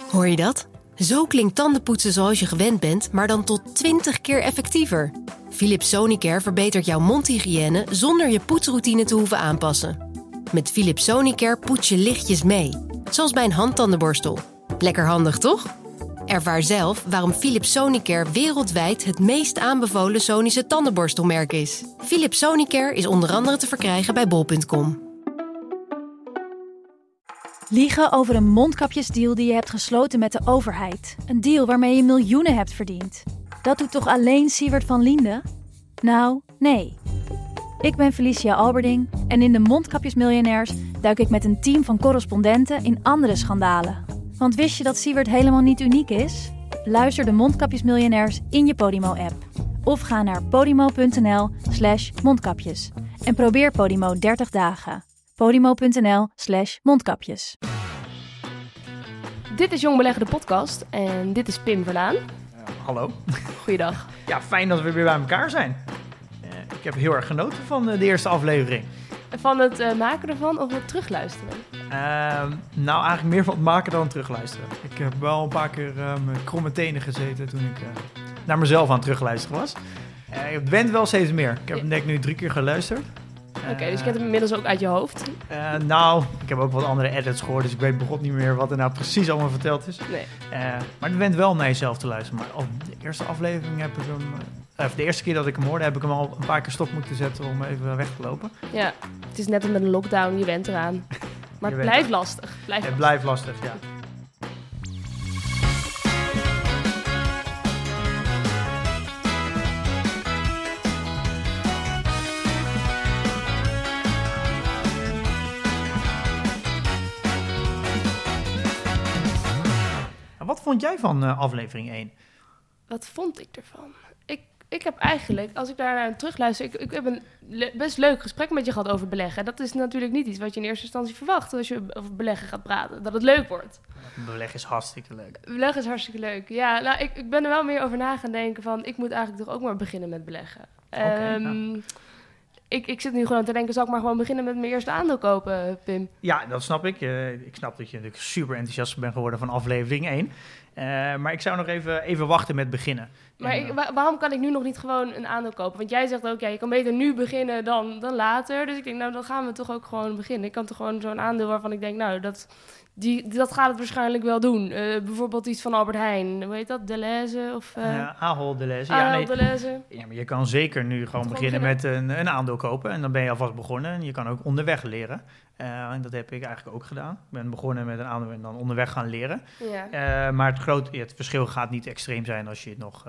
Hoor je dat? Zo klinkt tandenpoetsen zoals je gewend bent, maar dan tot 20 keer effectiever. Philips Sonicare verbetert jouw mondhygiëne zonder je poetsroutine te hoeven aanpassen. Met Philips Sonicare poets je lichtjes mee, zoals bij een handtandenborstel. Lekker handig, toch? Ervaar zelf waarom Philips Sonicare wereldwijd het meest aanbevolen Sonische tandenborstelmerk is. Philips Sonicare is onder andere te verkrijgen bij bol.com. Liegen over een mondkapjesdeal die je hebt gesloten met de overheid. Een deal waarmee je miljoenen hebt verdiend. Dat doet toch alleen Siewert van Liende? Nou, nee. Ik ben Felicia Alberding en in de Mondkapjesmiljonairs duik ik met een team van correspondenten in andere schandalen. Want wist je dat Siewert helemaal niet uniek is? Luister de Mondkapjesmiljonairs in je Podimo-app. Of ga naar podimo.nl/mondkapjes. En probeer Podimo 30 dagen. podimo.nl/mondkapjes. Dit is Jong Beleggen, de podcast. En dit is Pim Verlaan. Hallo. Goeiedag. Ja, fijn dat we weer bij elkaar zijn. Ik heb heel erg genoten van de eerste aflevering. Van het maken ervan of het terugluisteren? Nou, eigenlijk meer van het maken dan het terugluisteren. Ik heb wel een paar keer met kromme tenen gezeten toen ik naar mezelf aan het terugluisteren was. Het went wel steeds meer. Ik heb hem denk ik nu 3 keer geluisterd. Oké, dus je kent hem inmiddels ook uit je hoofd? Nou, ik heb ook wat andere edits gehoord, dus ik weet begot niet meer wat er nou precies allemaal verteld is. Nee. Maar het went wel naar jezelf te luisteren. Maar op de eerste aflevering heb ik hem... de eerste keer dat ik hem hoorde, heb ik hem al een paar keer stop moeten zetten om even weg te lopen. Ja, het is net als met een lockdown, je went eraan. Maar het blijft lastig. Het blijft lastig, ja. Wat vond jij van aflevering 1? Wat vond ik ervan? Ik heb eigenlijk, als ik daar naar terugluister... Ik heb een best leuk gesprek met je gehad over beleggen. Dat is natuurlijk niet iets wat je in eerste instantie verwacht... als je over beleggen gaat praten, dat het leuk wordt. Beleggen is hartstikke leuk. Beleggen is hartstikke leuk. Ja, nou, ik ben er wel meer over na gaan denken van... ik moet eigenlijk toch ook maar beginnen met beleggen. Ik zit nu gewoon te denken, zal ik maar gewoon beginnen met mijn eerste aandeel kopen, Pim? Ja, dat snap ik. Ik snap dat je natuurlijk super enthousiast bent geworden van aflevering 1. Maar ik zou nog even wachten met beginnen. Maar waarom kan ik nu nog niet gewoon een aandeel kopen? Want jij zegt ook, ja, je kan beter nu beginnen dan later. Dus ik denk, nou, dan gaan we toch ook gewoon beginnen. Ik kan toch gewoon zo'n aandeel waarvan ik denk, nou, dat gaat het waarschijnlijk wel doen. Bijvoorbeeld iets van Albert Heijn. Hoe heet dat? Deleuze? Of Ahold Deleuze. Deleuze. Ja, maar je kan zeker nu gewoon beginnen met een aandeel kopen. En dan ben je alvast begonnen. En je kan ook onderweg leren. En dat heb ik eigenlijk ook gedaan. Ik ben begonnen met een aandeel en dan onderweg gaan leren. Ja. Maar het verschil gaat niet extreem zijn als je nog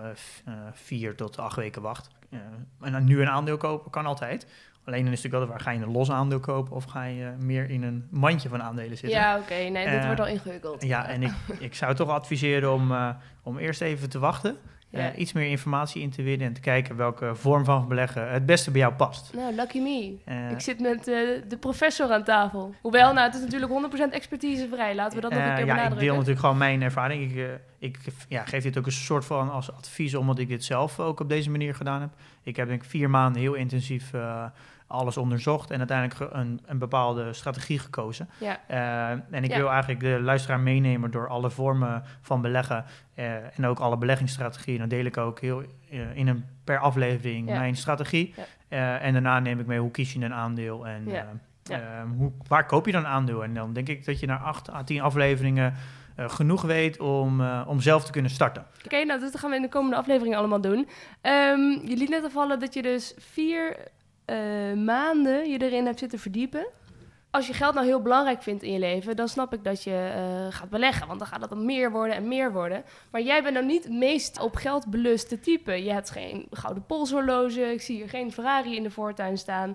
4 tot 8 weken wacht. En dan nu een aandeel kopen kan altijd. Alleen dan is het natuurlijk wel, waar ga je een los aandeel kopen of ga je meer in een mandje van aandelen zitten? Ja, oké. Nee, dit wordt al ingewikkeld. Ja, en ik zou toch adviseren om eerst even te wachten. Ja. Iets meer informatie in te winnen en te kijken welke vorm van beleggen het beste bij jou past. Nou, lucky me. Ik zit met de professor aan tafel. Hoewel, het is natuurlijk 100% expertisevrij. Laten we dat nog een keer benadrukken. Ik deel natuurlijk gewoon mijn ervaring. Ik geef dit ook een soort van als advies, omdat ik dit zelf ook op deze manier gedaan heb. Ik heb denk ik 4 maanden heel intensief alles onderzocht en uiteindelijk een bepaalde strategie gekozen. Ja. En ik wil eigenlijk de luisteraar meenemen door alle vormen van beleggen en ook alle beleggingsstrategieën. Dan deel ik ook heel per aflevering mijn strategie. Ja. En daarna neem ik mee hoe kies je een aandeel en waar koop je dan een aandeel. En dan denk ik dat je na 8 à 10 afleveringen genoeg weet om zelf te kunnen starten. Oké, nou, dat gaan we in de komende afleveringen allemaal doen. Je liet net al vallen dat je dus 4 maanden je erin hebt zitten verdiepen. Als je geld nou heel belangrijk vindt in je leven, dan snap ik dat je gaat beleggen. Want dan gaat het dan meer worden en meer worden. Maar jij bent nou niet het meest op geld beluste type. Je hebt geen gouden polshorloge. Ik zie hier geen Ferrari in de voortuin staan.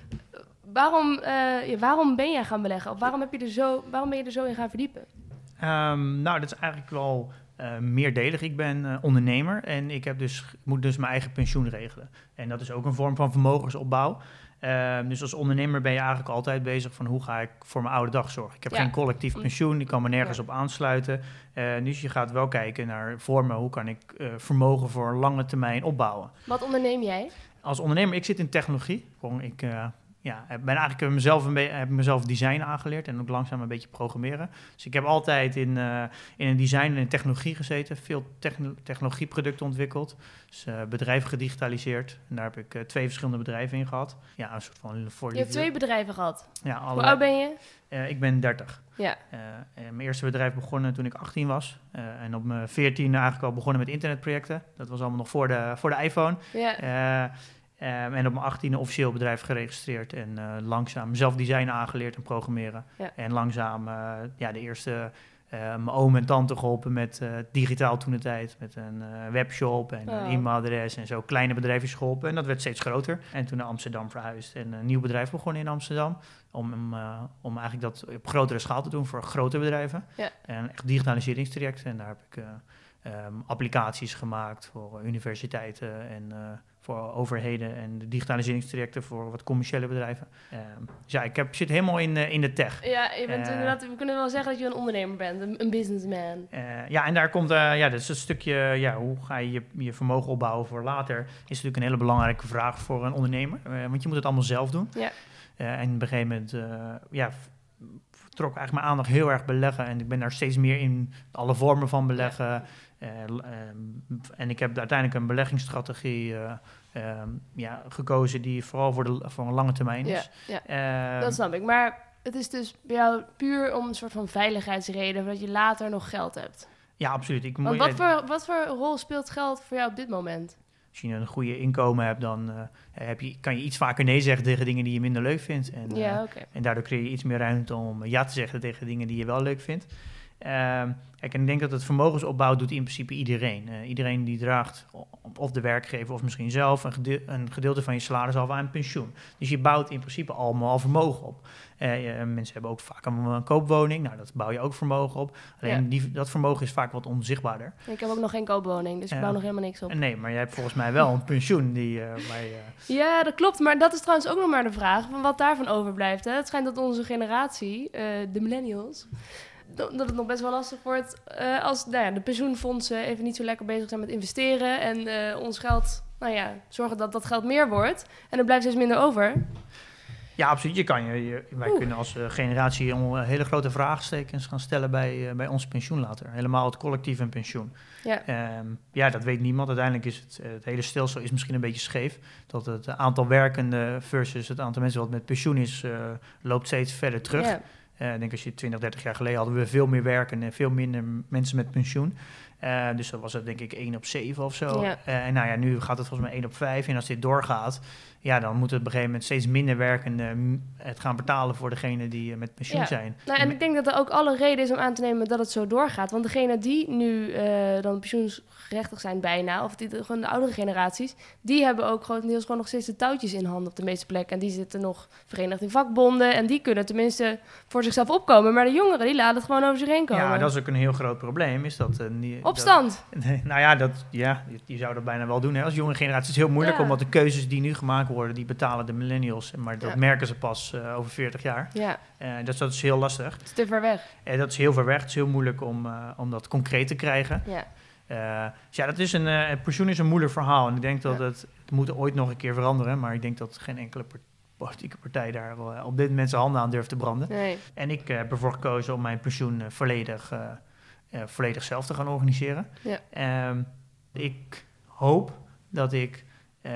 Waarom ben jij gaan beleggen? Of waarom ben je er zo in gaan verdiepen? Nou, dat is eigenlijk wel meerdelig. Ik ben ondernemer en ik moet dus mijn eigen pensioen regelen. En dat is ook een vorm van vermogensopbouw. Dus als ondernemer ben je eigenlijk altijd bezig van hoe ga ik voor mijn oude dag zorgen. Ik heb geen collectief pensioen, ik kan me nergens op aansluiten. Dus je gaat wel kijken naar vormen, hoe kan ik vermogen voor een lange termijn opbouwen. Wat onderneem jij? Als ondernemer, ik zit in technologie. ja, heb ik mezelf design aangeleerd en ook langzaam een beetje programmeren. Dus ik heb altijd in een design en technologie gezeten, veel technologieproducten ontwikkeld. Dus bedrijven gedigitaliseerd. En daar heb ik 2 verschillende bedrijven in gehad. Ja, een soort van Je hebt 2 bedrijven gehad. Ja, Hoe oud ben je? Ik ben 30. Ja. Mijn eerste bedrijf begonnen toen ik 18 was. En op mijn 14 eigenlijk al begonnen met internetprojecten. Dat was allemaal nog voor de iPhone. Ja. En op mijn 18e officieel bedrijf geregistreerd. En langzaam mezelf design aangeleerd en programmeren. Ja. En langzaam de eerste... mijn oom en tante geholpen met digitaal toen de tijd. Met een webshop en een e-mailadres en zo kleine bedrijfjes geholpen. En dat werd steeds groter. En toen naar Amsterdam verhuisd en een nieuw bedrijf begonnen in Amsterdam. Om eigenlijk dat op grotere schaal te doen voor grote bedrijven. Ja. En echt digitaliseringstrajecten. En daar heb ik applicaties gemaakt voor universiteiten en voor overheden en de digitaliseringstrajecten voor wat commerciële bedrijven. Dus ja, ik zit helemaal in de tech. Ja, je bent inderdaad, we kunnen wel zeggen dat je een ondernemer bent, een businessman. Ja, en daar komt, dat is een stukje, hoe ga je je vermogen opbouwen voor later, is natuurlijk een hele belangrijke vraag voor een ondernemer. Want je moet het allemaal zelf doen. Ja. En op een gegeven moment, trok eigenlijk mijn aandacht heel erg beleggen. En ik ben daar steeds meer in alle vormen van beleggen. Ja. En ik heb uiteindelijk een beleggingsstrategie gekozen die vooral voor een lange termijn is. Ja. Dat snap ik. Maar het is dus bij jou puur om een soort van veiligheidsreden, dat je later nog geld hebt. Ja, absoluut. Wat voor rol speelt geld voor jou op dit moment? Als je een goede inkomen hebt, dan kan je iets vaker nee zeggen tegen dingen die je minder leuk vindt. En daardoor creëer je iets meer ruimte om ja te zeggen tegen dingen die je wel leuk vindt. En ik denk dat het vermogensopbouw doet in principe iedereen. Iedereen die draagt, of de werkgever of misschien zelf, een gedeelte van je salaris af aan pensioen. Dus je bouwt in principe allemaal vermogen op. Mensen hebben ook vaak een koopwoning. Nou, dat bouw je ook vermogen op. Alleen dat vermogen is vaak wat onzichtbaarder. Ik heb ook nog geen koopwoning, dus ik bouw nog helemaal niks op. Nee, maar jij hebt volgens mij wel een pensioen. Ja, dat klopt. Maar dat is trouwens ook nog maar de vraag van wat daarvan overblijft. Hè? Het schijnt dat onze generatie, de millennials, dat het nog best wel lastig wordt als de pensioenfondsen even niet zo lekker bezig zijn met investeren en ons geld, zorgen dat dat geld meer wordt. En er blijft steeds minder over. Ja, absoluut. Wij kunnen als generatie hele grote vraagstekens gaan stellen bij ons pensioen later. Helemaal het collectief en pensioen. Ja. Dat weet niemand. Uiteindelijk is het hele stelsel is misschien een beetje scheef. Dat het aantal werkenden versus het aantal mensen wat met pensioen is, loopt steeds verder terug. Ja. Ik denk als je 20, 30 jaar geleden hadden we veel meer werken en veel minder mensen met pensioen. Dus dat was het denk ik 1 op 7 of zo. Ja. Nu gaat het volgens mij 1 op 5. En als dit doorgaat, dan moet het op een gegeven moment steeds minder werkenden het gaan betalen voor degenen die met pensioen zijn. Nou, en ik denk dat er ook alle reden is om aan te nemen dat het zo doorgaat. Want degenen die nu dan pensioensgerechtigd zijn bijna, of gewoon de oudere generaties, die hebben ook grotendeels gewoon nog steeds de touwtjes in handen op de meeste plekken. En die zitten nog verenigd in vakbonden en die kunnen tenminste voor zichzelf opkomen. Maar de jongeren, die laten het gewoon over zich heen komen. Ja, maar dat is ook een heel groot probleem. Is dat opstand? Je zou dat bijna wel doen. Hè? Als jonge generatie is het heel moeilijk, omdat de keuzes die nu gemaakt worden, die betalen de millennials. Maar dat merken ze pas over 40 jaar. Ja. Dat is heel lastig. Het is te ver weg. Dat is heel ver weg. Het is heel moeilijk om dat concreet te krijgen. Ja. Dat is pensioen is een moeilijk verhaal. En ik denk dat het moet ooit nog een keer veranderen. Maar ik denk dat geen enkele politieke partij daar op dit moment zijn handen aan durft te branden. Nee. En ik heb ervoor gekozen om mijn pensioen volledig zelf te gaan organiseren. Ja. Ik hoop dat ik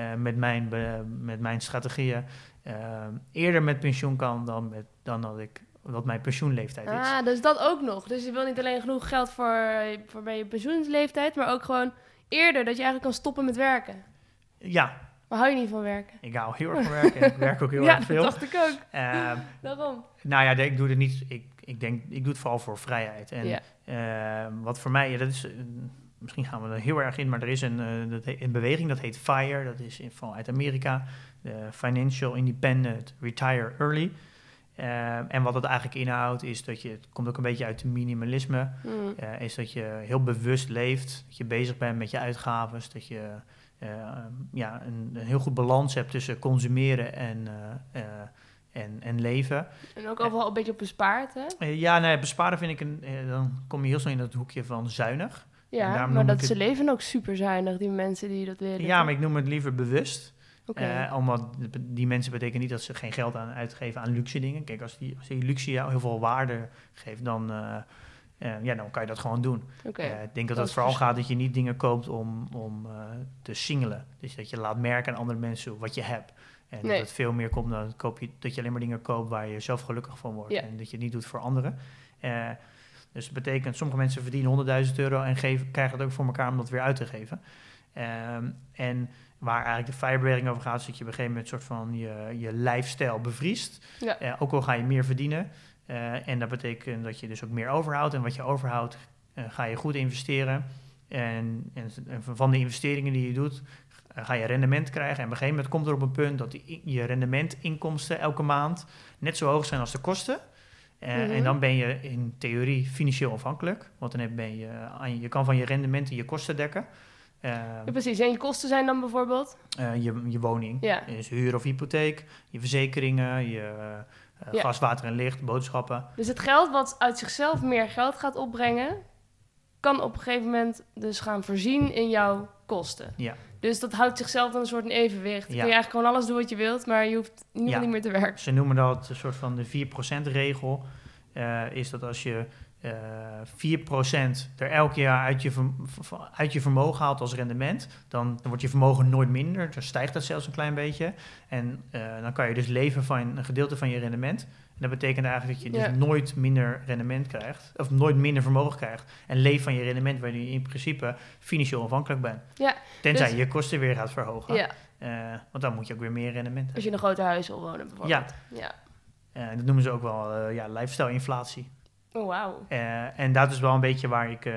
met mijn strategieën eerder met pensioen kan dan dat mijn pensioenleeftijd is. Dus dat ook nog. Dus je wil niet alleen genoeg geld voor bij je pensioensleeftijd, maar ook gewoon eerder dat je eigenlijk kan stoppen met werken. Ja. Maar hou je niet van werken? Ik hou heel erg van werken en ik werk ook heel erg veel. Ja, dat dacht ik ook. Daarom. Ik doe het niet. Ik doe het vooral voor vrijheid. En wat voor mij, dat is... Misschien gaan we er heel erg in, maar er is een beweging, dat heet FIRE. Dat is uit Amerika. Financial Independent Retire Early. En wat het eigenlijk inhoudt, is dat het komt ook een beetje uit het minimalisme. Is dat je heel bewust leeft. Dat je bezig bent met je uitgaven. Dat je een heel goed balans hebt tussen consumeren en leven. En ook overal een beetje op bespaard, hè? Besparen vind ik dan kom je heel snel in dat hoekje van zuinig. Ja, maar ze leven ook super zuinig, die mensen die dat willen. Ja, maar ik noem het liever bewust. Okay. Omdat die mensen betekent niet dat ze geen geld uitgeven aan luxe dingen. Kijk, als die luxe jou heel veel waarde geeft, dan kan je dat gewoon doen. Okay. Ik denk dat het vooral gaat dat je niet dingen koopt om te singelen. Dus dat je laat merken aan andere mensen wat je hebt. En dat het veel meer komt dan dat je alleen maar dingen koopt waar je zelf gelukkig van wordt. Ja. En dat je het niet doet voor anderen. Dus dat betekent, sommige mensen verdienen €100.000 en krijgen het ook voor elkaar om dat weer uit te geven. En waar eigenlijk de firebreaking over gaat, is dat je op een gegeven moment soort van je lifestyle bevriest. Ja. Ook al ga je meer verdienen. En dat betekent dat je dus ook meer overhoudt. En wat je overhoudt, ga je goed investeren. En van de investeringen die je doet, ga je rendement krijgen. En op een gegeven moment komt er op een punt dat je rendementinkomsten elke maand net zo hoog zijn als de kosten. En dan ben je in theorie financieel afhankelijk. Want dan ben je kan van je rendementen je kosten dekken. Ja, precies. En je kosten zijn dan bijvoorbeeld? Je woning, dus huur of hypotheek, je verzekeringen, je gas, water en licht, boodschappen. Dus het geld wat uit zichzelf meer geld gaat opbrengen, kan op een gegeven moment dus gaan voorzien in jouw kosten. Ja. Dus dat houdt zichzelf dan een soort in evenwicht. Dan kun je eigenlijk gewoon alles doen wat je wilt, maar je hoeft niet meer te werken. Ze noemen dat een soort van de 4%-regel. Is dat als je 4% er elk jaar uit je vermogen haalt als rendement, dan wordt je vermogen nooit minder. Dan stijgt dat zelfs een klein beetje. En dan kan je dus leven van een gedeelte van je rendement. En dat betekent eigenlijk dat je dus nooit minder rendement krijgt, of nooit minder vermogen krijgt. En leeft van je rendement, waar je in principe financieel afhankelijk bent. Ja, tenzij je je kosten weer gaat verhogen. Ja. Want dan moet je ook weer meer rendement hebben. Als je in een groter huis wil wonen bijvoorbeeld. Ja. Dat noemen ze ook wel lifestyle-inflatie. Oh, wauw. En dat is wel een beetje waar ik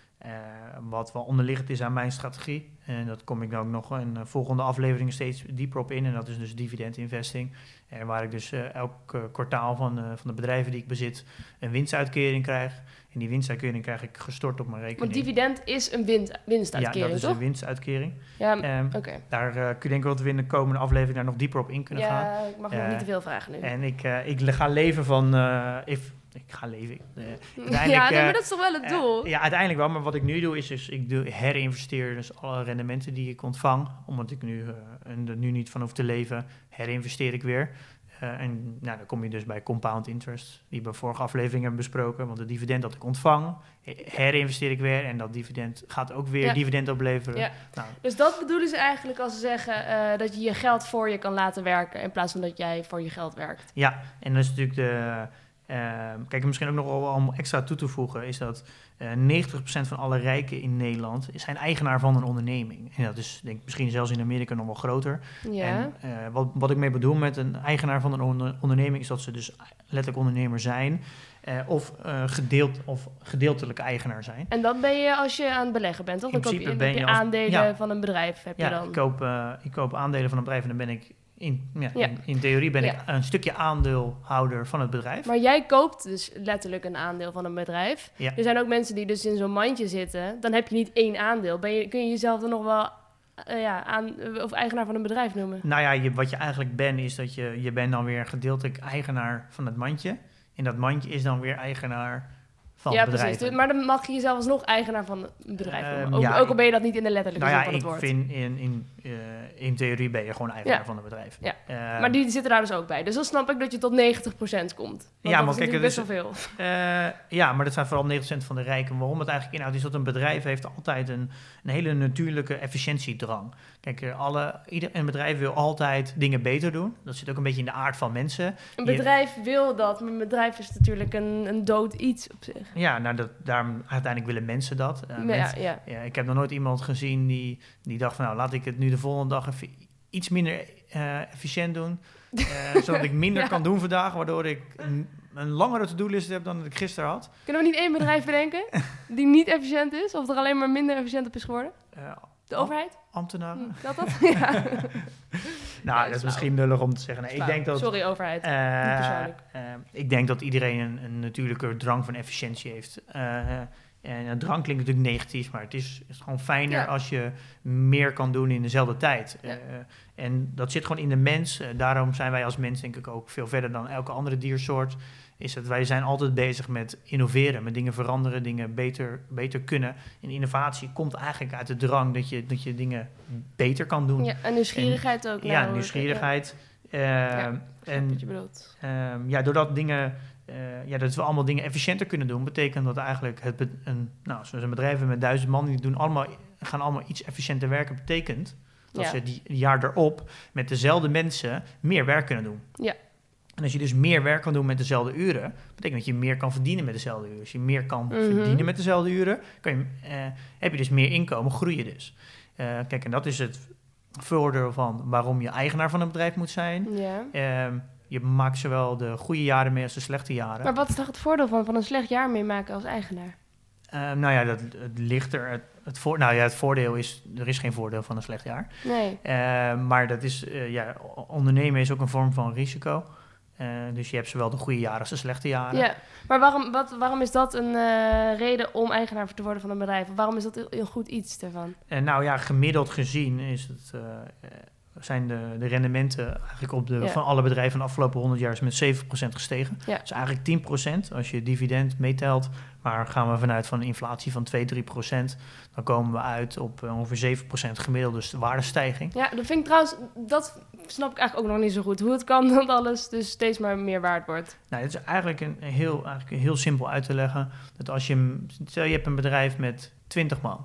wat wel onderliggend is aan mijn strategie. En dat kom ik dan ook nog in volgende afleveringen steeds dieper op in. En dat is dus dividend investing. Waar ik dus elk kwartaal van de bedrijven die ik bezit een winstuitkering krijg. En die winstuitkering krijg ik gestort op mijn rekening. Want dividend is een winstuitkering, ja, dat is toch? een winstuitkering. Ja, oké. Daar kun je denk ik dat we in de komende aflevering daar nog dieper op in kunnen gaan. Ja, ik mag nog niet te veel vragen nu. En ik ga leven van... Ik ga leven. Maar dat is toch wel het doel? Ja, uiteindelijk wel. Maar wat ik nu doe, is dus ik herinvesteer dus alle rendementen die ik ontvang. Omdat ik er nu niet van hoef te leven, herinvesteer ik weer. En dan kom je dus bij compound interest, die we vorige aflevering hebben besproken. Want het dividend dat ik ontvang, herinvesteer ik weer. En dat dividend gaat ook weer dividend opleveren. Ja. Nou. Dus dat bedoelen ze eigenlijk als ze zeggen dat je je geld voor je kan laten werken, in plaats van dat jij voor je geld werkt. Ja, en dat is natuurlijk kijk, misschien ook nog wel om extra toe te voegen, is dat 90% van alle rijken in Nederland zijn eigenaar van een onderneming. En dat is denk ik misschien zelfs in Amerika nog wel groter. Ja. En wat ik mee bedoel met een eigenaar van een onderneming is dat ze dus letterlijk ondernemer zijn of gedeeltelijk eigenaar zijn. En dat ben je als je aan het beleggen bent, toch? Dan koop je aandelen van een bedrijf. Je dan. Ik koop aandelen van een bedrijf en dan ben ik in theorie ben ik een stukje aandeelhouder van het bedrijf. Maar jij koopt dus letterlijk een aandeel van een bedrijf. Ja. Er zijn ook mensen die dus in zo'n mandje zitten. Dan heb je niet één aandeel. Kun je jezelf dan nog wel of eigenaar van een bedrijf noemen? Nou ja, wat je eigenlijk bent, is dat je bent dan weer gedeeltelijk eigenaar van het mandje. En dat mandje is dan weer eigenaar van bedrijven. Precies. Maar dan mag je jezelf alsnog eigenaar van een bedrijf noemen. Ook al ben je dat niet in de letterlijke zin van het woord. Ik vind in theorie ben je gewoon eigenaar van een bedrijf. Ja. Maar die zitten daar dus ook bij. Dus dan snap ik dat je tot 90% komt. Want dat is natuurlijk best wel veel. Maar dat zijn vooral 90% van de rijken. Waarom het eigenlijk inhoudt is dat een bedrijf heeft altijd een hele natuurlijke efficiëntiedrang. Kijk, een bedrijf wil altijd dingen beter doen. Dat zit ook een beetje in de aard van mensen. Een bedrijf wil dat, maar een bedrijf is natuurlijk een dood iets op zich. Ja, daarom uiteindelijk willen mensen dat. Ik heb nog nooit iemand gezien die dacht van, nou, laat ik het nu de volgende dag even iets minder efficiënt doen. Zodat ik minder kan doen vandaag, waardoor ik een langere to-do-list heb dan ik gisteren had. Kunnen we niet één bedrijf bedenken die niet efficiënt is? Of er alleen maar minder efficiënt op is geworden? De overheid? Ambtenaren? Dat? Ja. Dat is misschien lullig om te zeggen. Nee, ik denk dat, sorry, overheid. Niet persoonlijk. Ik denk dat iedereen een natuurlijke drang van efficiëntie heeft. En een drang klinkt natuurlijk negatief, maar het is gewoon fijner als je meer kan doen in dezelfde tijd. Ja. En dat zit gewoon in de mens. Daarom zijn wij als mens denk ik ook veel verder dan elke andere diersoort. is dat wij zijn altijd bezig met innoveren, met dingen veranderen, dingen beter kunnen. En innovatie komt eigenlijk uit de drang dat je dingen beter kan doen. Ja, en nieuwsgierigheid ook. Ja, nieuwsgierigheid. En wat je bedoelt. Doordat dingen... dat we allemaal dingen efficiënter kunnen doen, betekent dat eigenlijk zoals een bedrijf met 1000 man, die gaan allemaal iets efficiënter werken, betekent dat ze die jaar erop met dezelfde mensen meer werk kunnen doen. Ja. En als je dus meer werk kan doen met dezelfde uren, betekent dat je meer kan verdienen met dezelfde uren. Als je meer kan verdienen met dezelfde uren, heb je dus meer inkomen, groei je dus. Kijk, en dat is het voordeel van waarom je eigenaar van een bedrijf moet zijn. Ja. Je maakt zowel de goede jaren mee als de slechte jaren. Maar wat is toch het voordeel van een slecht jaar meemaken als eigenaar? Het ligt er. Het voordeel is, er is geen voordeel van een slecht jaar. Nee. Maar dat is, ondernemen is ook een vorm van risico. Dus je hebt zowel de goede jaren als de slechte jaren. Ja, maar waarom is dat een reden om eigenaar te worden van een bedrijf? Waarom is dat een goed iets daarvan? Gemiddeld gezien is het... zijn de rendementen eigenlijk van alle bedrijven de afgelopen 100 jaar is met 7% gestegen. Ja. Dus eigenlijk 10% als je dividend meetelt. Maar gaan we vanuit van een inflatie van 2-3%, dan komen we uit op ongeveer 7% gemiddeld, dus de waardestijging. Ja, dat vind ik trouwens, dat snap ik eigenlijk ook nog niet zo goed. Hoe het kan dat alles dus steeds maar meer waard wordt. Nou, het is eigenlijk heel simpel uit te leggen. Dat als stel je hebt een bedrijf met 20 man.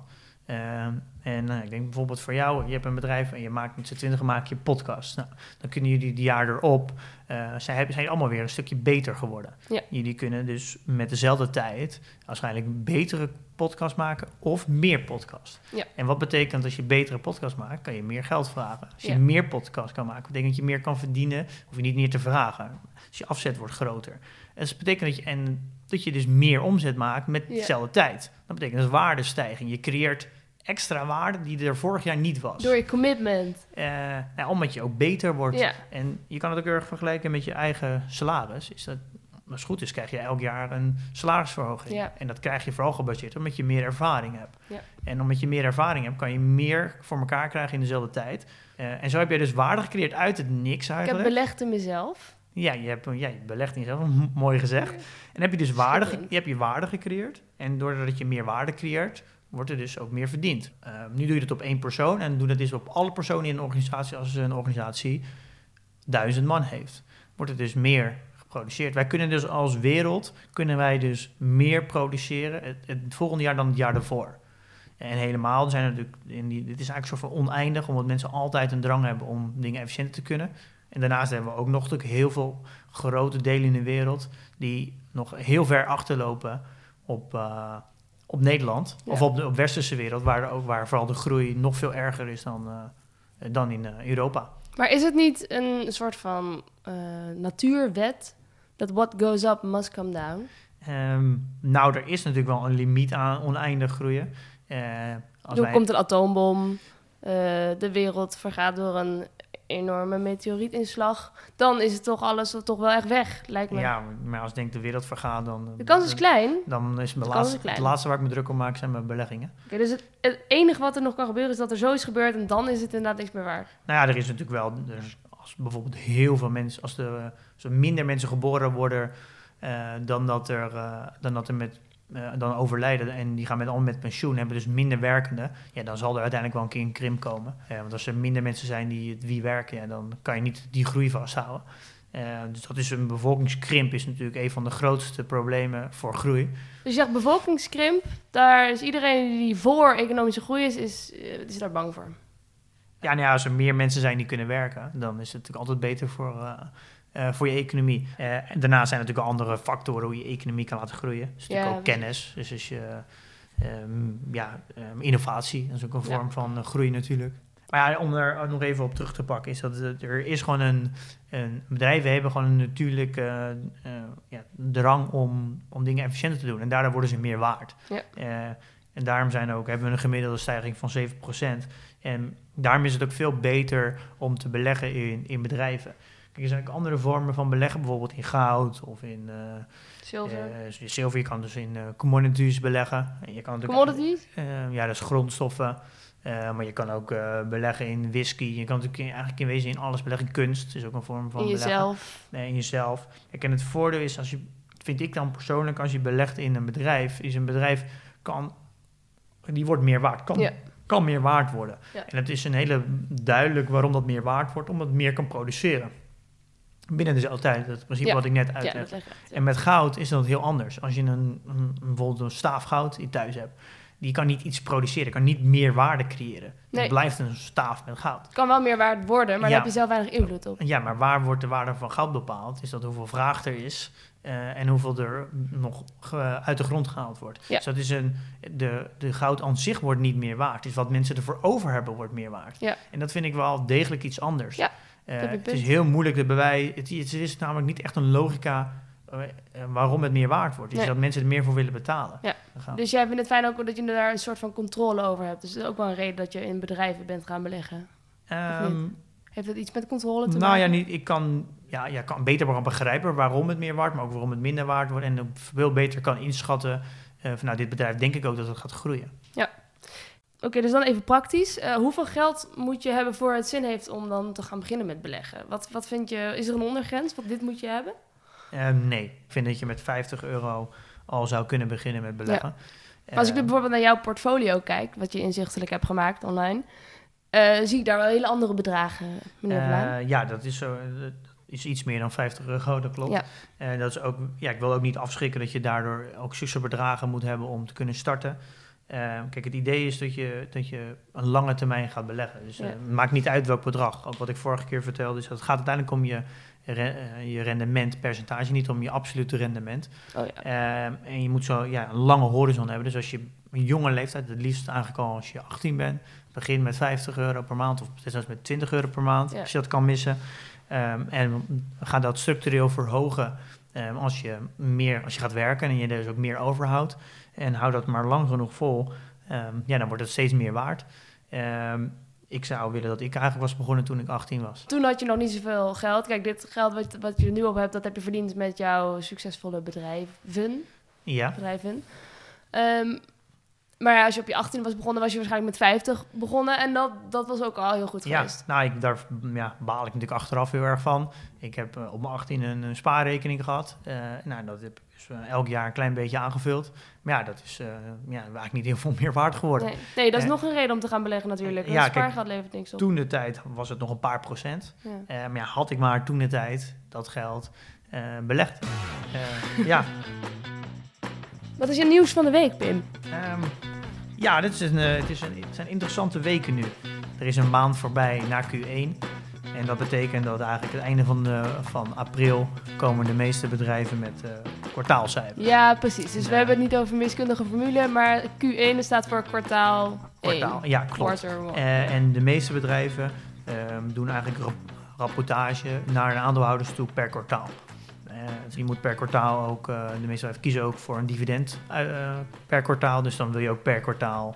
Ik denk bijvoorbeeld voor jou, je hebt een bedrijf en je maakt met z'n 20 maak je podcast. Nou, dan kunnen jullie die jaar erop, zijn allemaal weer een stukje beter geworden. Ja. Jullie kunnen dus met dezelfde tijd waarschijnlijk betere podcast maken of meer podcast. Ja. En wat betekent als je betere podcast maakt, kan je meer geld vragen. Als je meer podcast kan maken, betekent dat je meer kan verdienen, hoef je niet meer te vragen. Dus je afzet wordt groter. En dat betekent dat je dus meer omzet maakt met dezelfde tijd. Dat betekent dus waardestijging. Je creëert extra waarde die er vorig jaar niet was. Door je commitment. Omdat je ook beter wordt. Ja. En je kan het ook erg vergelijken met je eigen salaris. Als het goed is, krijg je elk jaar een salarisverhoging. Ja. En dat krijg je vooral gebaseerd omdat je meer ervaring hebt. Ja. En omdat je meer ervaring hebt, kan je meer voor elkaar krijgen in dezelfde tijd. En zo heb je dus waarde gecreëerd uit het niks eigenlijk. Ik heb belegd in mezelf. Ja, je belegt in jezelf, mooi gezegd. En dan heb je dus waarde gecreëerd. En doordat je meer waarde creëert, wordt er dus ook meer verdiend. Nu doe je dat op 1 persoon en doe dat dus op alle personen in een organisatie. Als een organisatie 1000 man heeft, wordt er dus meer geproduceerd. Wij kunnen dus als wereld meer produceren het volgende jaar dan het jaar daarvoor. En helemaal zijn er natuurlijk, dit is eigenlijk een soort van oneindig, omdat mensen altijd een drang hebben om dingen efficiënter te kunnen. En daarnaast hebben we ook nog natuurlijk heel veel grote delen in de wereld die nog heel ver achterlopen op Nederland. Ja. Of op de westerse wereld, waar vooral de groei nog veel erger is dan in Europa. Maar is het niet een soort van natuurwet dat what goes up must come down? Er is natuurlijk wel een limiet aan oneindig groeien. Komt een atoombom, de wereld vergaat door een enorme meteorietinslag, dan is het toch alles toch wel echt weg, lijkt me. Ja, maar als ik denk de wereld vergaat, dan... De kans is klein. Dan is het laatste waar ik me druk om maak, zijn mijn beleggingen. Okay, dus het enige wat er nog kan gebeuren is dat er zoiets gebeurt en dan is het inderdaad niks meer waard. Nou ja, er is natuurlijk wel... Als bijvoorbeeld heel veel mensen... Als er minder mensen geboren worden dan overlijden en die gaan allemaal met pensioen, hebben dus minder werkenden, dan zal er uiteindelijk wel een keer een krimp komen. Want als er minder mensen zijn die werken, dan kan je niet die groei vasthouden. Dus dat is een bevolkingskrimp, is natuurlijk een van de grootste problemen voor groei. Dus je zegt bevolkingskrimp, daar is iedereen die voor economische groei is daar bang voor? Ja, als er meer mensen zijn die kunnen werken, dan is het natuurlijk altijd beter voor je economie. En daarnaast zijn er natuurlijk andere factoren hoe je economie kan laten groeien. Dus natuurlijk ook kennis. Dus als je innovatie, dat is ook een vorm van groei natuurlijk. Maar ja, om er nog even op terug te pakken, is dat er is gewoon een bedrijven hebben gewoon een natuurlijke drang om dingen efficiënter te doen. En daardoor worden ze meer waard. Ja. En daarom hebben we een gemiddelde stijging van 7%. En daarom is het ook veel beter om te beleggen in bedrijven. Kijk, er zijn ook andere vormen van beleggen, bijvoorbeeld in goud of in zilver. Je kan dus in commodities beleggen. Je kan commodities? Dat is grondstoffen. Maar je kan ook beleggen in whisky. Je kan natuurlijk eigenlijk in wezen in alles beleggen. In kunst is ook een vorm van beleggen. In jezelf. In jezelf. Kijk, en het voordeel is vind ik dan persoonlijk, als je belegt in een bedrijf, is een bedrijf die wordt meer waard. Kan meer waard worden. Ja. En het is een hele duidelijk waarom dat meer waard wordt, omdat het meer kan produceren. Binnen dezelfde tijd, dat principe wat ik net uitleg. En met goud is dat heel anders. Als je bijvoorbeeld een staaf goud in thuis hebt, die kan niet iets produceren, kan niet meer waarde creëren. Het blijft een staaf met goud. Het kan wel meer waard worden, maar daar heb je zelf weinig invloed op. Ja, maar waar wordt de waarde van goud bepaald? Is dat hoeveel vraag er is en hoeveel er nog uit de grond gehaald wordt. Ja. Dus dat is de goud aan zich wordt niet meer waard. Dus wat mensen ervoor over hebben, wordt meer waard. Ja. En dat vind ik wel degelijk iets anders. Ja, het is heel moeilijk te bewijzen. Het is namelijk niet echt een logica waarom het meer waard wordt. Is dat mensen er meer voor willen betalen. Ja. Dus jij vindt het fijn ook dat je daar een soort van controle over hebt. Dus dat is ook wel een reden dat je in bedrijven bent gaan beleggen. Heeft dat iets met controle te maken? Ik kan beter begrijpen waarom het meer waard, maar ook waarom het minder waard wordt. En veel beter kan inschatten van dit bedrijf denk ik ook dat het gaat groeien. Ja. Oké, dus dan even praktisch. Hoeveel geld moet je hebben voor het zin heeft om dan te gaan beginnen met beleggen? Wat vind je, is er een ondergrens? Wat dit moet je hebben? Nee, ik vind dat je met €50 al zou kunnen beginnen met beleggen. Ja. Als ik bijvoorbeeld naar jouw portfolio kijk, wat je inzichtelijk hebt gemaakt online, zie ik daar wel hele andere bedragen, meneer Verlaan. Ja, dat is zo. Dat is iets meer dan €50, dat klopt. Ja. Dat is ook, ik wil ook niet afschrikken dat je daardoor ook zulke bedragen moet hebben om te kunnen starten. Kijk, het idee is dat je een lange termijn gaat beleggen. Dus het maakt niet uit welk bedrag. Ook wat ik vorige keer vertelde, is dat het gaat uiteindelijk om je rendementpercentage, niet om je absolute rendement. Oh ja. En je moet zo een lange horizon hebben. Dus als je een jonge leeftijd, het liefst eigenlijk al als je 18 bent, begin met €50 per maand of zelfs met €20 per maand, als je dat kan missen. En ga dat structureel verhogen als je gaat werken en je dus ook meer overhoudt. En hou dat maar lang genoeg vol, dan wordt het steeds meer waard. Ik zou willen dat ik eigenlijk was begonnen toen ik 18 was. Toen had je nog niet zoveel geld. Kijk, dit geld wat je er nu op hebt, dat heb je verdiend met jouw succesvolle bedrijven. Ja. Maar als je op je 18 was begonnen, was je waarschijnlijk met 50 begonnen. En dat was ook al heel goed geweest. Daar baal ik natuurlijk achteraf heel erg van. Ik heb op mijn 18 een spaarrekening gehad. Dat heb ik dus elk jaar een klein beetje aangevuld. Maar dat is eigenlijk niet heel veel meer waard geworden. Nee, dat is nog een reden om te gaan beleggen natuurlijk. Want spaargeld levert niks op. Toen de tijd was het nog een paar procent. Ja. Maar had ik maar toen de tijd dat geld belegd. Wat is je nieuws van de week, Pim? Het zijn interessante weken nu. Er is een maand voorbij na Q1. En dat betekent dat eigenlijk het einde van april komen de meeste bedrijven met kwartaalcijfers. Ja, precies. Dus we hebben het niet over wiskundige formule, maar Q1 staat voor kwartaal 1. Ja, klopt. En de meeste bedrijven doen eigenlijk rapportage naar de aandeelhouders toe per kwartaal. Dus je moet per kwartaal ook, de meeste bedrijven kiezen ook voor een dividend per kwartaal. Dus dan wil je ook per kwartaal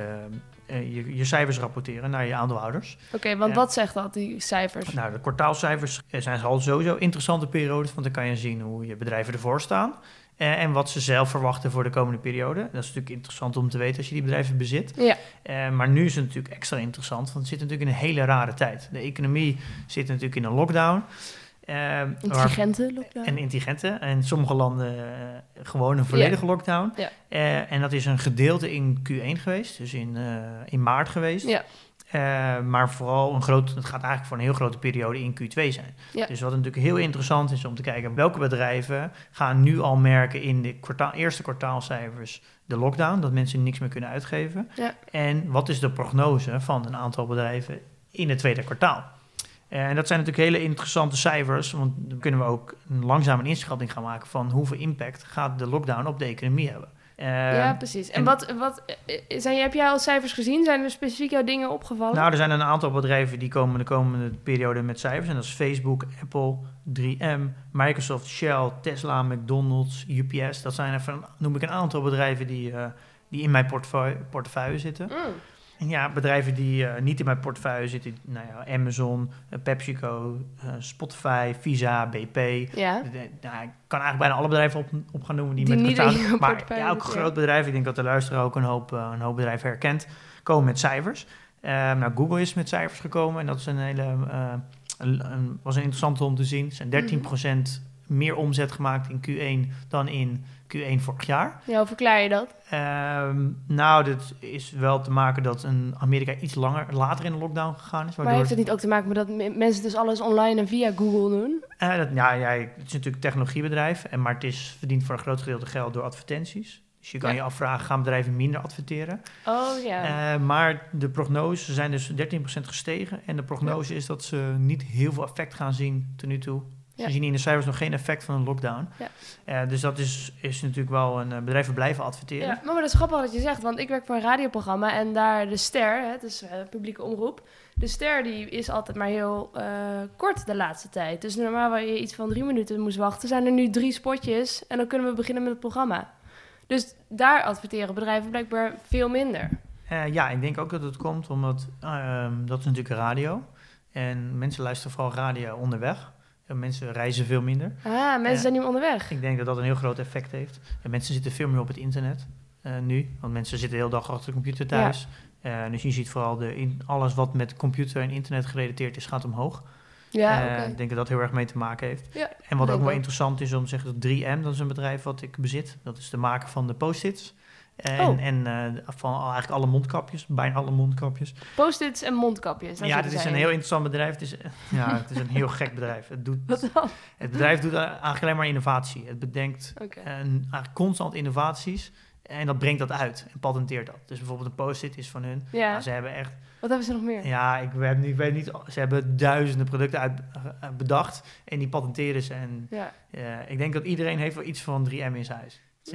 je cijfers rapporteren naar je aandeelhouders. Oké, want wat zegt dat, die cijfers? Nou, de kwartaalcijfers zijn al sowieso interessante periodes, want dan kan je zien hoe je bedrijven ervoor staan. En wat ze zelf verwachten voor de komende periode. Dat is natuurlijk interessant om te weten als je die bedrijven bezit. Ja. Maar nu is het natuurlijk extra interessant, want het zit natuurlijk in een hele rare tijd. De economie zit natuurlijk in een lockdown. Intelligente lockdown. En intelligente. En in sommige landen gewoon een volledige lockdown. Ja. En dat is een gedeelte in Q1 geweest, dus in maart geweest. Ja. Maar vooral het gaat eigenlijk voor een heel grote periode in Q2 zijn. Ja. Dus wat natuurlijk heel interessant is om te kijken welke bedrijven gaan nu al merken in de eerste kwartaalcijfers de lockdown, dat mensen niks meer kunnen uitgeven. Ja. En wat is de prognose van een aantal bedrijven in het tweede kwartaal? En dat zijn natuurlijk hele interessante cijfers, want dan kunnen we ook langzaam een inschatting gaan maken van hoeveel impact gaat de lockdown op de economie hebben. Ja, precies. En heb jij al cijfers gezien? Zijn er specifiek jouw dingen opgevallen? Nou, er zijn een aantal bedrijven die komen de komende periode met cijfers. En dat is Facebook, Apple, 3M, Microsoft, Shell, Tesla, McDonald's, UPS. Dat zijn noem ik een aantal bedrijven die in mijn portefeuille zitten. Ja, bedrijven die niet in mijn portefeuille zitten, Amazon, PepsiCo, Spotify, Visa, BP. Ja. Ik kan eigenlijk bijna alle bedrijven op gaan noemen die met kwartaal. Maar ook groot bedrijf, ik denk dat de luisteraar ook een hoop bedrijven herkent, komen met cijfers. Google is met cijfers gekomen en dat is was een interessante om te zien. Het zijn meer omzet gemaakt in Q1 dan in Q1 vorig jaar. Ja, hoe verklaar je dat? Dat is wel te maken dat Amerika iets later in de lockdown gegaan is. Maar heeft het niet ook te maken met dat mensen dus alles online en via Google doen? Het is natuurlijk een technologiebedrijf, maar het verdient voor een groot gedeelte geld door advertenties. Dus je kan je afvragen, gaan bedrijven minder adverteren? Oh ja. Maar de prognoses zijn dus 13% gestegen. En de prognose is dat ze niet heel veel effect gaan zien tot nu toe. Ze zien in de cijfers nog geen effect van een lockdown. Ja. Dus dat is natuurlijk wel een bedrijven blijven adverteren. Ja, maar dat is grappig wat je zegt, want ik werk voor een radioprogramma en daar de Ster, het is publieke omroep, de Ster die is altijd maar heel kort de laatste tijd. Dus normaal waar je iets van 3 minuten moest wachten, zijn er nu 3 spotjes en dan kunnen we beginnen met het programma. Dus daar adverteren bedrijven blijkbaar veel minder. Ik denk ook dat het komt omdat dat is natuurlijk radio en mensen luisteren vooral radio onderweg. Mensen reizen veel minder. Mensen zijn niet onderweg. Ik denk dat dat een heel groot effect heeft. En mensen zitten veel meer op het internet nu. Want mensen zitten de hele dag achter de computer thuis. Dus je ziet vooral alles wat met computer en internet gerelateerd is, gaat omhoog. Ik denk dat dat heel erg mee te maken heeft. Ja, en wat ook wel interessant is om te zeggen, dat 3M, dat is een bedrijf wat ik bezit. Dat is de maker van de Post-its. Van eigenlijk alle mondkapjes, bijna alle mondkapjes. Post-its en mondkapjes. Het is een heel interessant bedrijf. Het is een heel gek bedrijf. Het bedrijf doet eigenlijk alleen maar innovatie. Het bedenkt eigenlijk constant innovaties en dat brengt dat uit en patenteert dat. Dus bijvoorbeeld een Post-it is van hun. Ja. Ze hebben echt... Wat hebben ze nog meer? Ja, ik weet niet. Ze hebben duizenden producten bedacht en die patenteren ze. En ik denk dat iedereen heeft wel iets van 3M in zijn huis. Het is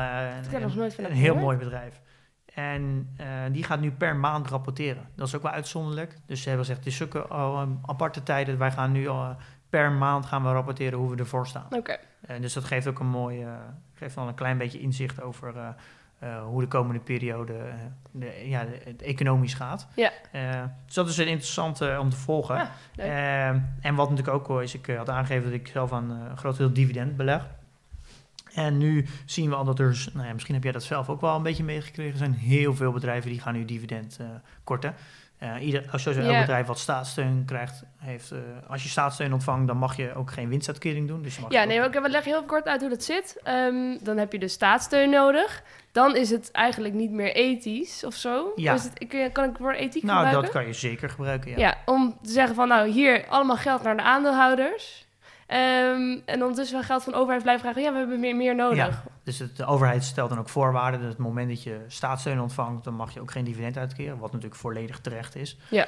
een heel mooi bedrijf. En die gaat nu per maand rapporteren. Dat is ook wel uitzonderlijk. Dus ze hebben gezegd, het is zulke aparte tijden. Wij gaan nu per maand gaan we rapporteren hoe we ervoor staan. Dus dat geeft ook geeft wel een klein beetje inzicht over hoe de komende periode het economisch gaat. Ja. Dus dat is een interessante om te volgen. En wat natuurlijk ook is, ik had aangegeven dat ik zelf aan een groot deel dividend beleg. En nu zien we al dat er, misschien heb jij dat zelf ook wel een beetje meegekregen, er zijn heel veel bedrijven die gaan nu dividend korten. Elk bedrijf wat staatssteun krijgt, als je staatssteun ontvangt, dan mag je ook geen winstuitkering doen. Dus ik leg heel kort uit hoe dat zit. Dan heb je dus staatssteun nodig. Dan is het eigenlijk niet meer ethisch of zo. Ja. Kan ik het woord ethiek gebruiken? Nou, dat kan je zeker gebruiken, ja. Om te zeggen van, hier, allemaal geld naar de aandeelhouders. En ondertussen wel geld van de overheid blijven vragen, we hebben meer nodig. Ja, dus de overheid stelt dan ook voorwaarden. Dat het moment dat je staatssteun ontvangt, dan mag je ook geen dividend uitkeren. Wat natuurlijk volledig terecht is. Ja.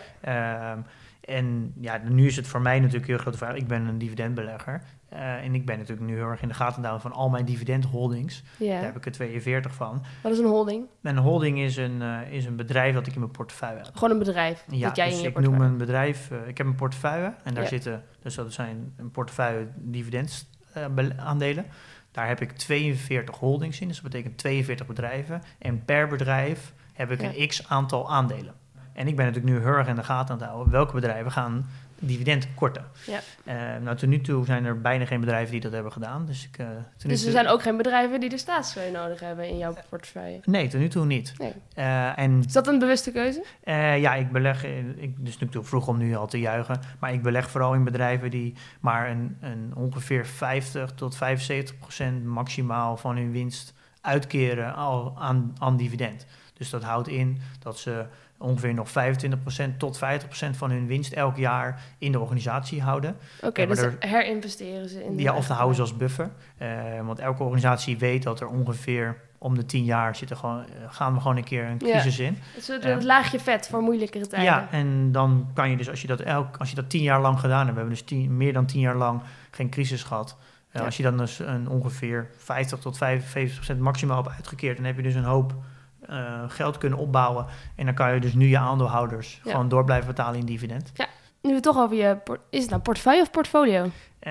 Nu is het voor mij natuurlijk een heel grote vraag. Ik ben een dividendbelegger. En ik ben natuurlijk nu heel erg in de gaten houden van al mijn dividendholdings. Ja. Daar heb ik er 42 van. Wat is een holding? Een holding is een bedrijf dat ik in mijn portefeuille heb. Gewoon een bedrijf dat jij in je portefeuille. Ik noem een bedrijf, ik heb een portefeuille en daar zitten, dus dat zijn een portefeuille dividendaandelen. Daar heb ik 42 holdings in, dus dat betekent 42 bedrijven. En per bedrijf heb ik een x aantal aandelen. En ik ben natuurlijk nu heel erg in de gaten aan het houden welke bedrijven gaan dividend korten. Ja. Tot nu toe zijn er bijna geen bedrijven die dat hebben gedaan. Dus er zijn ook geen bedrijven die de staatssteun nodig hebben in jouw portefeuille? Nee, tot nu toe niet. Nee. Is dat een bewuste keuze? Ik beleg, dus natuurlijk vroeg om nu al te juichen, maar ik beleg vooral in bedrijven die maar een ongeveer 50 tot 75% maximaal van hun winst uitkeren al aan dividend. Dus dat houdt in dat ze ongeveer nog 25% tot 50% van hun winst elk jaar in de organisatie houden. Oké, dus herinvesteren ze in of de houden ze als buffer. Want elke organisatie weet dat er ongeveer om de 10 jaar gaan we gewoon een keer een crisis in. Dus het laagje vet voor moeilijkere tijden. Ja, en dan kan je dus, als je dat 10 jaar lang gedaan hebt, we hebben dus meer dan 10 jaar lang geen crisis gehad. Als je dan dus een ongeveer 50 tot 55% maximaal hebt uitgekeerd, dan heb je dus een hoop geld kunnen opbouwen. En dan kan je dus nu je aandeelhouders gewoon door blijven betalen in dividend. Ja, nu we het toch over is het nou portefeuille of portfolio?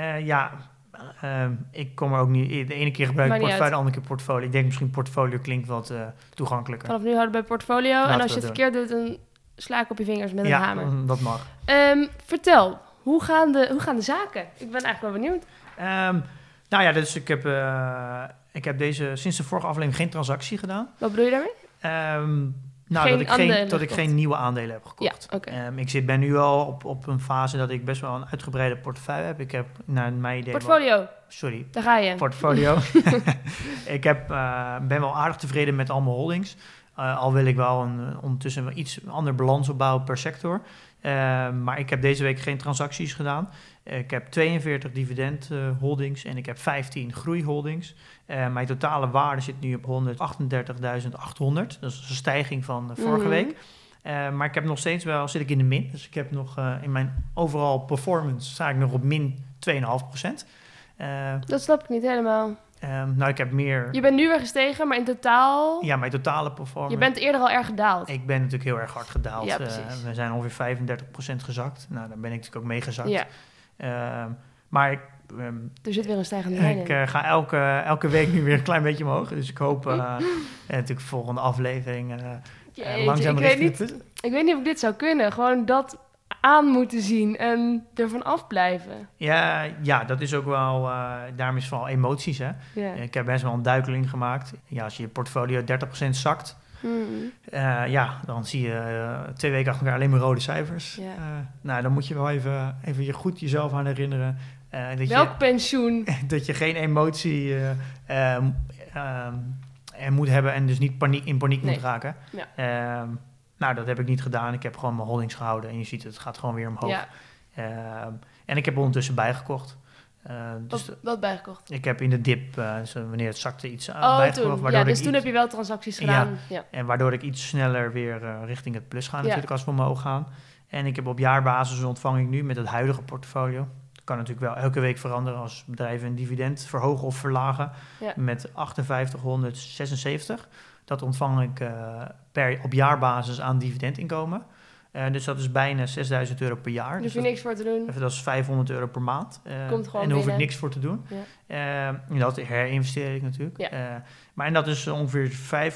Ik kom er ook niet... De ene keer gebruik ik portefeuille, de andere keer portfolio. Ik denk misschien portfolio klinkt wat toegankelijker. Vanaf nu houden we bij portfolio. En als je het verkeerd doet, dan sla ik op je vingers met een hamer. Ja, dat mag. Vertel, hoe gaan de zaken? Ik ben eigenlijk wel benieuwd. Dus ik heb sinds de vorige aflevering geen transactie gedaan. Wat bedoel je daarmee? Nou, dat ik geen nieuwe aandelen heb gekocht. Ja, okay. Ik ben nu al op een fase dat ik best wel een uitgebreide portefeuille heb. Ik heb naar mijn idee... Portfolio. Sorry. Daar ga je. Portfolio. Ik ben wel aardig tevreden met al mijn holdings. Al wil ik wel ondertussen wel iets ander balans opbouwen per sector. Maar ik heb deze week geen transacties gedaan. Ik heb 42 dividend holdings en ik heb 15 groeiholdings. Mijn totale waarde zit nu op 138.800. Dat is een stijging van vorige week. Maar ik heb nog steeds wel, zit ik in de min. Dus ik heb nog in mijn overall performance sta ik nog op min 2,5%. Dat snap ik niet helemaal. Nou, ik heb meer... Je bent nu weer gestegen, maar in totaal... Ja, mijn totale performance... Je bent eerder al erg gedaald. Ik ben natuurlijk heel erg hard gedaald. Ja, precies. We zijn ongeveer 35% gezakt. Nou, daar ben ik natuurlijk ook mee gezakt. Ja. Maar er zit weer een stijgende lijn in. Ik ga elke week nu weer een klein beetje omhoog. Dus ik hoop natuurlijk volgende aflevering langzaam richting... Ik weet niet of ik dit zou kunnen. Gewoon dat aan moeten zien en ervan afblijven. Ja, dat is ook wel... daarom is vooral emoties, hè. Ja. Ik heb best wel een duikeling gemaakt. Ja, als je portfolio 30% zakt... dan zie je 2 weken achter elkaar alleen maar rode cijfers. Ja. Nou, dan moet je wel even je goed jezelf aan herinneren. Welk pensioen? Dat je geen emotie moet hebben en dus niet in paniek moet raken. Ja. Nou, dat heb ik niet gedaan. Ik heb gewoon mijn holdings gehouden en je ziet het gaat gewoon weer omhoog. Ja. En ik heb ondertussen bijgekocht. Wat bijgekocht? Ik heb in de dip, wanneer het zakte, iets bijgekocht. Dus toen heb je wel transacties gedaan. Ja. En waardoor ik iets sneller weer richting het plus ga natuurlijk als we omhoog gaan. En ik heb op jaarbasis ontvang ik nu met het huidige portfolio. Dat kan natuurlijk wel elke week veranderen als bedrijven een dividend verhogen of verlagen. Ja. Met 5876. Dat ontvang ik op jaarbasis aan dividendinkomen. Dus dat is bijna €6.000 per jaar. Daar hoef je niks voor te doen. Dat is €500 per maand. Komt gewoon en daar hoef ik niks voor te doen. Ja. Dat herinvesteer ik natuurlijk. Ja. Maar dat is ongeveer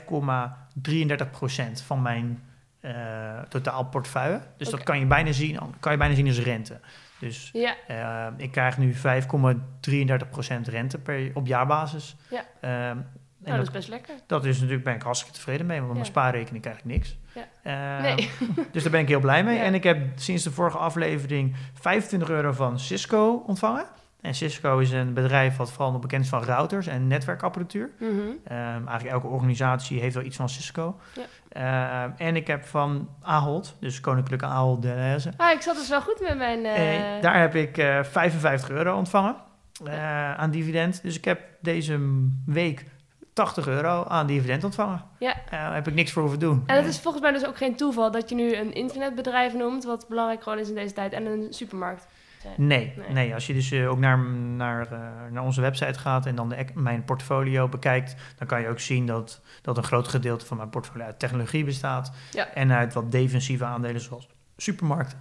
5,33% van mijn totaal portefeuille. Dus dat kan je bijna zien als rente. Dus ik krijg nu 5,33% rente op jaarbasis. Ja. Dat is best lekker. Dat is natuurlijk, ben ik hartstikke tevreden mee, want op mijn spaarrekening krijg ik niks. Ja. Nee. Dus daar ben ik heel blij mee. Ja. En ik heb sinds de vorige aflevering €25 van Cisco ontvangen. En Cisco is een bedrijf wat vooral nog bekend is van routers en netwerkapparatuur. Mm-hmm. Eigenlijk elke organisatie heeft wel iets van Cisco. Ja. En ik heb van Ahold, dus Koninklijke Ahold Delhaize. Ik zat dus wel goed met mijn... Daar heb ik €55 ontvangen aan dividend. Dus ik heb deze week €80 aan dividend ontvangen. Ja. Daar heb ik niks voor hoeven doen. En het is volgens mij dus ook geen toeval dat je nu een internetbedrijf noemt, wat belangrijk gewoon is in deze tijd, en een supermarkt. Nee. Als je dus ook naar onze website gaat en dan mijn portfolio bekijkt, dan kan je ook zien dat een groot gedeelte van mijn portfolio uit technologie bestaat. Ja. En uit wat defensieve aandelen zoals supermarkten.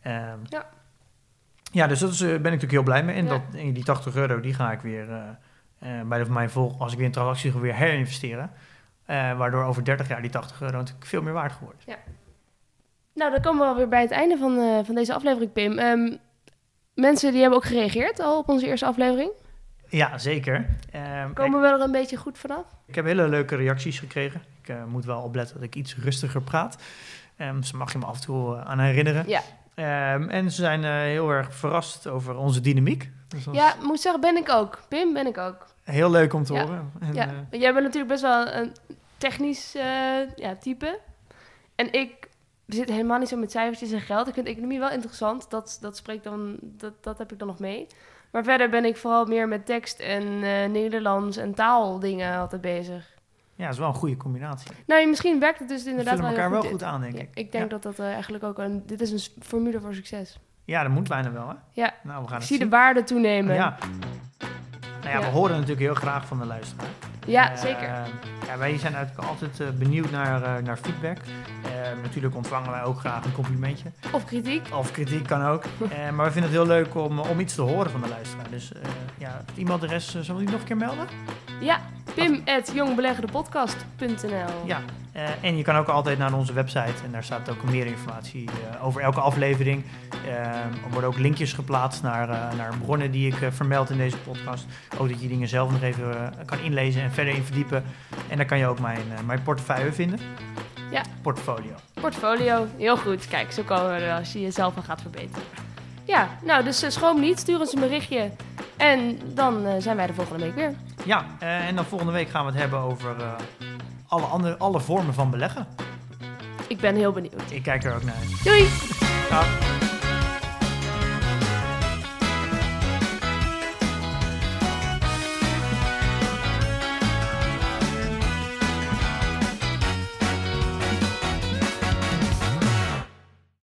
Ja, dus daar ben ik natuurlijk heel blij mee. En die €80, die ga ik weer... als ik weer een transactie ga weer herinvesteren. Waardoor over 30 jaar die €80 natuurlijk veel meer waard geworden is. Ja. Nou, dan komen we alweer bij het einde van deze aflevering, Pim. Mensen die hebben ook gereageerd al op onze eerste aflevering. Ja, zeker. Komen we er een beetje goed vanaf? Ik heb hele leuke reacties gekregen. Ik moet wel opletten dat ik iets rustiger praat. Dus mag je me af en toe aan herinneren. Ja. En ze zijn heel erg verrast over onze dynamiek. Dus ja, moet zeggen, ben ik ook. Pim, ben ik ook. Heel leuk om te horen. En, jij bent natuurlijk best wel een technisch type. En ik zit helemaal niet zo met cijfertjes en geld. Ik vind economie wel interessant. Dat spreekt dan, dat heb ik dan nog mee. Maar verder ben ik vooral meer met tekst en Nederlands en taaldingen altijd bezig. Ja, dat is wel een goede combinatie. Nou, misschien werkt het dus inderdaad wel elkaar wel goed aan, denk ik. Ik denk dat eigenlijk ook dit is een formule voor succes. Ja, dat moet bijna wel, hè? Ja, nou, we gaan ik zie de waarde toenemen. Ja. Nou ja, we horen natuurlijk heel graag van de luisteraar. Ja, zeker. Wij zijn natuurlijk altijd benieuwd naar feedback. Natuurlijk ontvangen wij ook graag een complimentje. Of kritiek. Of kritiek kan ook. Maar we vinden het heel leuk om iets te horen van de luisteraar. Dus het e-mailadres, zullen we die nog een keer melden? Ja, pim@jongbeleggerdepodcast.nl. Ja, en je kan ook altijd naar onze website. En daar staat ook meer informatie over elke aflevering. Er worden ook linkjes geplaatst naar bronnen die ik vermeld in deze podcast. Ook dat je dingen zelf nog even kan inlezen en verder in verdiepen. En daar kan je ook mijn portefeuille vinden. Portfolio, heel goed. Kijk, zo komen we er als je jezelf al gaat verbeteren. Ja, nou, dus schroom niet. Stuur ons een berichtje. En dan zijn wij de volgende week weer. Ja, en dan volgende week gaan we het hebben over alle vormen van beleggen. Ik ben heel benieuwd. Ik kijk er ook naar uit. Doei! Ciao.